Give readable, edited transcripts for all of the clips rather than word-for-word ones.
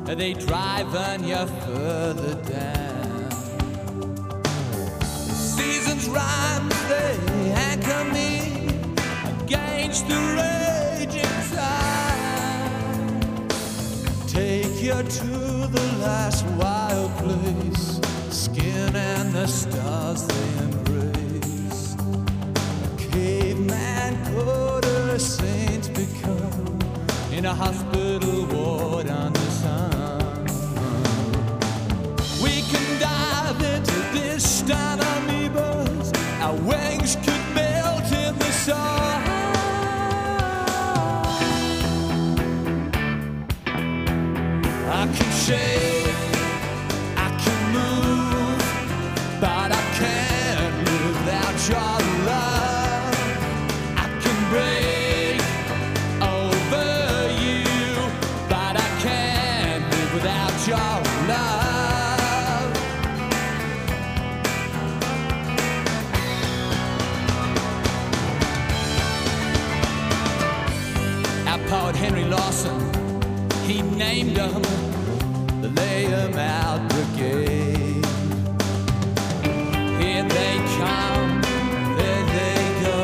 they driving you further down. The seasons rhyme, they anchor me against the raging tide. Take you to the last wild place, skin and the stars they embrace. A caveman could a saint become in a hospital ward under sun. We can dive into distant amoebas, our wings could melt in the sun. I can shake, I can move, but I can't live without your love. I can break over you, but I can't live without your love. Our poet Henry Lawson, he named them the Lay 'Em Out Brigade. Here they come, there they go.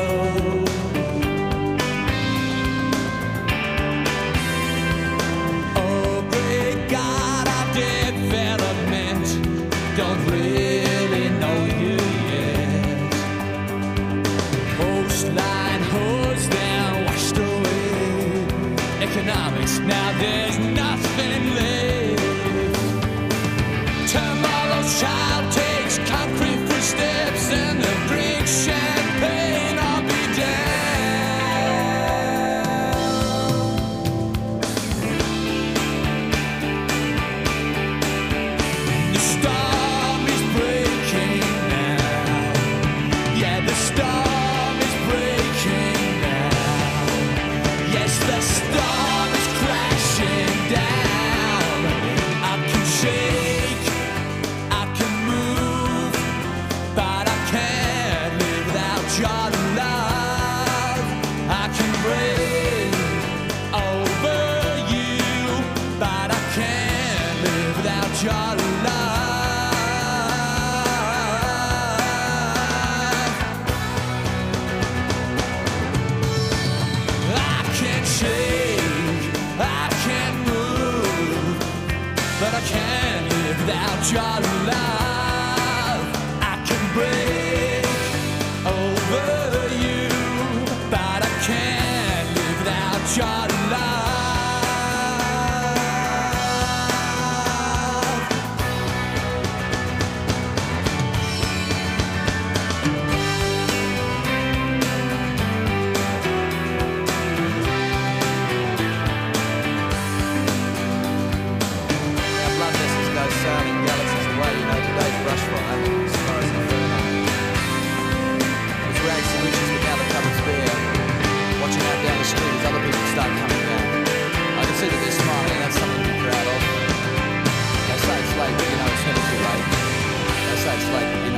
Oh, great God, our development don't really know you yet. Coastline hose down, washed away. Economics, now there's nothing left. Tomorrow's child takes concrete footsteps and they'll drink champagne or be down. The storm is breaking now. Yeah, the storm is breaking now. Yes, the storm is crashing down. I can shake, I can move, but I can't live without your love. I can break over you, but I can't live without your love. I can shake, I can move, but I can't live without your love. I can break over you, but I can't live without your love. Our blood vessels go sailing galaxies away. You know, today's brush fire, as far as Inferno. It's rags to riches, but now the cupboard's bare. Watching out down the street as other people start coming down. I can see that they're smiling, that's something to be proud of. They say it's late, but you know it's never too late. They say it's late, but you